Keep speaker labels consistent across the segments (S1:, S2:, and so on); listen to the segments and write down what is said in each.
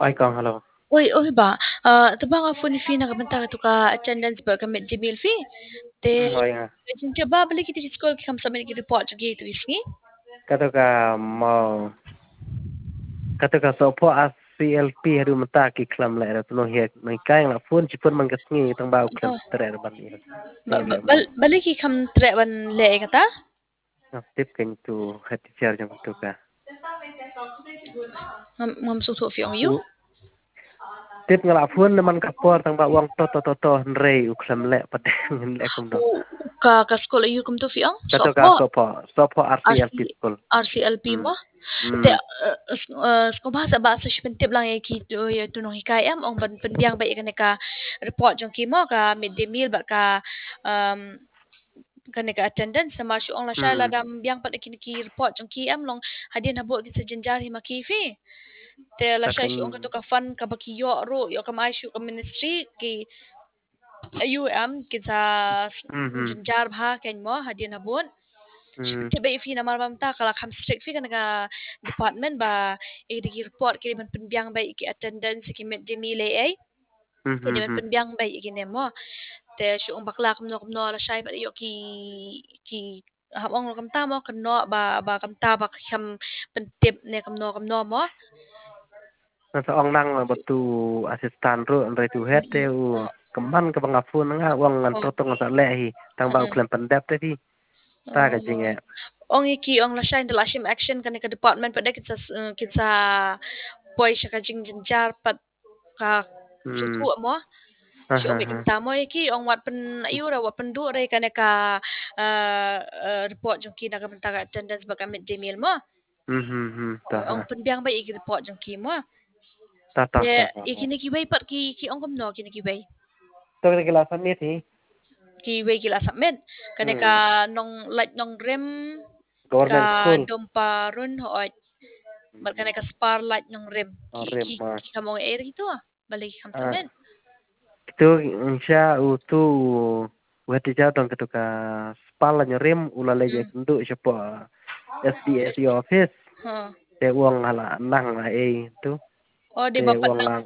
S1: Ay kang hello.
S2: Oi ba? Ito ba nga phone fee na kabanta to ka attendance ba ka med Gmail fee? Te
S1: Ay nga.
S2: since ba balik iti school kam sa men report sa gate isni?
S1: Kato ka mo kato ka so po as CLP haru mata ki klam la era tuno he mai kai la phone chi phone man ka sngi tang ba klam
S2: Oh,
S1: tre ban ni ni le mo
S2: balik kam tre ban le kata?
S1: na tip ken tu hati char jang tu ka
S2: Ngam su thu fi ong yu?
S1: u tip ngala phone man ka por tang ba wang to re u klam le pat ngin le kum do
S2: Ka school yu kum to fi ong?
S1: kato ka so po RCLP
S2: RC
S1: school
S2: RCLP mo? Te
S1: hmm
S2: sko bahasa sepentip lang ki to ya to nong hikay am ong ban pendiang ba ikan ka report jong ki mo ka midday meal ba ka um kan ka attendance sa marsyo ong la siya la
S1: hmm
S2: dam biang pat ki report jong ki am long hadin habo ki sa janjar hi makifi te la siya
S1: takan
S2: si ong ka to ka fan ka bakiyo ro yo ka maisyu ka ministry ki UM kita
S1: hmm
S2: janjar bha ken mo hadin habon
S1: hmm
S2: tiba ifi na marmam ta kala kam strict fi kan ka department ba i report ki man penbiang ba ki attendance ki met demi le ai kini man
S1: hmm
S2: penbiang ba ki mo te syung bakla kam no la shay ba yo ki habong kam ta mo kan no ba kam ta ba kam pentip ne kam no mo
S1: nasa ong nang batu asistan ru andai tu hete u keman ke bangapun nga wang ngan
S2: oh
S1: totong sa lehi tang ba uklan pendap tadi ta ka jinge
S2: oh ong iki ong la shay la shim action kan ka department pa de kita boy siya ka jing jar pat ka sutu
S1: hmm
S2: mo
S1: ha
S2: si
S1: ha
S2: umi
S1: ha
S2: tamo iki ong wat pen ayura wat pen du re kana ka report jong ki na ka mentara attendance ba kami de mail mo
S1: ta ha
S2: ong pen biang ba iki report jong ki mo
S1: ta ta
S2: ye
S1: ta
S2: iki ni ki bay pat ki ong kom no ki ni ki bay
S1: to ke kila samit hi
S2: ki bay ki la submit kana ka nong like nong rem ka
S1: government school
S2: dompa run hoot bar kana ka spar light nong rem
S1: orem ma
S2: ki kamong eri to balik kam
S1: ah
S2: submit
S1: tu insya tu wati ja tong ketuka spala nyerim ulale je
S2: mm
S1: kendu siapa SDS office
S2: ha
S1: te uang hala nang la tu
S2: oh di
S1: te
S2: bapat
S1: uang
S2: nang
S1: lang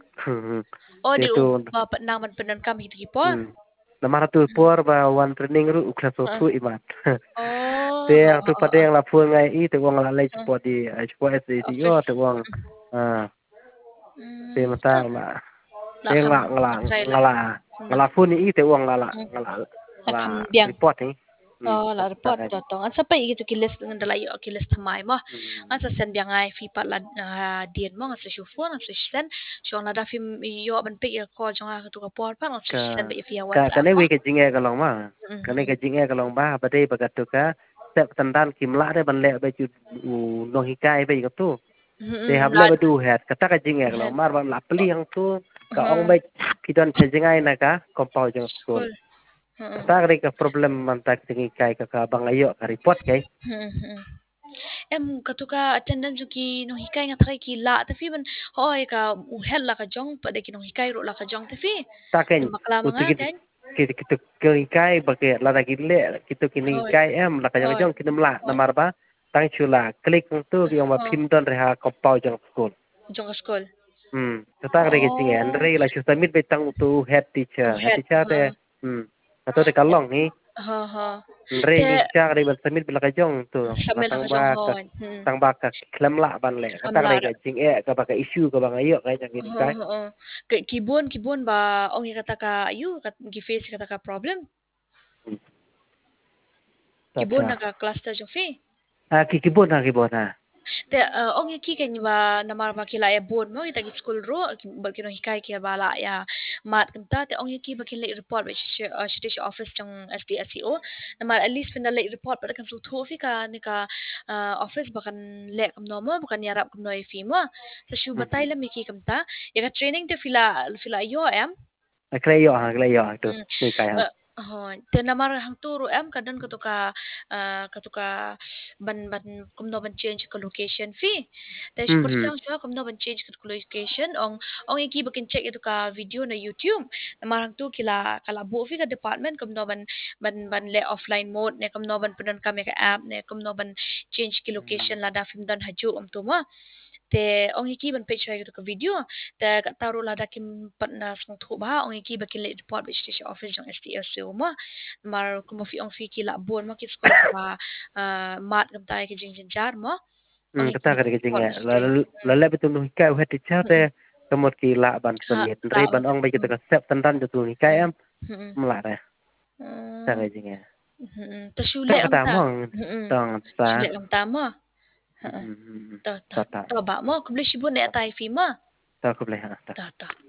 S2: oh
S1: te
S2: di
S1: tu
S2: bapat nang man penan kami tu kipon
S1: Namara tu por ba wan training ru ukla so
S2: Heeh.
S1: tu imat. Te
S2: Oh,
S1: tu pada yang la pu ngai I te wong la lei
S2: heeh.
S1: sport di sport SDC yo
S2: Office.
S1: te wong ah te mata
S2: Ta
S1: la te
S2: la kam try la.
S1: ngala pu ni I te wong
S2: Hmm. La
S1: ngala
S2: kam biang.
S1: report ni.
S2: Oh, la
S1: Ta
S2: report
S1: ka
S2: to tong. An sa pa gitu kilis ng dalayo kilis tamay mo. An sa sen biang ay fi pat la dien mo nga sa shufo nga sa sen. So na da fi yo ban pe ko jong nga to ka por pa nga sa sen ba fi
S1: ka
S2: WhatsApp
S1: ne
S2: mo.
S1: wi ke jinge ka long ma. Ka ne
S2: Mhm.
S1: ke jinge ka long ba ba dei ba ka tu ka sep tandan kim la de ban le ba ju no hi kai ba ka tu. Te
S2: Mhm.
S1: hable ba du het kata ka jinge ka long
S2: Head.
S1: mar ba la pli yang tu ka ong
S2: Ha.
S1: ba kidon che jingai na ka kompau jong school.
S2: School. Heeh.
S1: Kata ka problem man tak tingi kai ka bang ayo ka report kai.
S2: Mhm. Em katuka attendance ki no hikai nga try ki la ta fi man hoy ka uhel la ka jong pa de ki no hikai ro la ka jong ta fi
S1: Ta ken
S2: makla mga
S1: utigit
S2: kan
S1: kita kini kai ba ke la da gile kita kini
S2: hoy
S1: kai em la ka
S2: hoy
S1: jong kinam la
S2: hoy
S1: namar ba tang chula klik tu yang ma
S2: ho
S1: pin don reha kompau jong school.
S2: jong school
S1: Kata ka ke jinge
S2: oh
S1: andre la chu submit be tang tu head
S2: uhet
S1: teacher te atau te kalong ni
S2: ha
S1: Andre
S2: te
S1: ni cha ka ba submit bila ka jong tu
S2: samel la
S1: matang
S2: ka
S1: ba
S2: jong
S1: ka
S2: hoy
S1: tang ba ka klem la ban le
S2: kam
S1: kata
S2: la
S1: ka jing ka ba ka issue ka ba ngayo ka jang ini kai
S2: ho kibon ba ong kata ka ayu kat gi face kata ka problem kibon
S1: acha
S2: na ka cluster jong fi
S1: kibon ha
S2: te ong ki ken ba namar makila ya bon mo ita gi school ro ba kino hikai ki bala ya mat kanta te ong ki ba kin le report which shi office tong SDSEO namar at least pinda le report pa kan su thu fi ka ni ka office ba kan le kam no mo ba kan yarap kam no fi mo sa shu batay la mi ki kamta ya ka training te fila yo em
S1: kleyo tu ni kai ha
S2: te namar hang turu em kadon katuka ban kumno ban change ka location fee te shukor
S1: hmm
S2: sang siya kumno ban change ka location ong iki bakin check itu ka video na YouTube namar hang tu kala bu fi ka department kumno ban le offline mode ne kumno ban punan kami ka app ne kumno ban change ki location la da film dan haju tu mo te ong iki ban page hai ka video te ka taru la dakim patna song thu ba ong iki ba ki le report be station office jong STS ma mar kuma fi ong fi ki la bon ma ki school ba mat gam tai ki jing jing jar ma ong iki
S1: kata
S2: ba ki
S1: kada ke
S2: report
S1: jinga
S2: be station
S1: la la betul nu kai hati chate kamot ki la ban samit re ban ong ba kita ka sep tandan tu ni kai am mla ra ta ke jinga
S2: ta shu
S1: ta
S2: le am
S1: kata
S2: ta
S1: mong tong ta
S2: shu le am ta ma ta ta
S1: ta ta
S2: ta ba ma ku ble shi bon ne tai fi ma
S1: ta ko le ha ta
S2: ta ta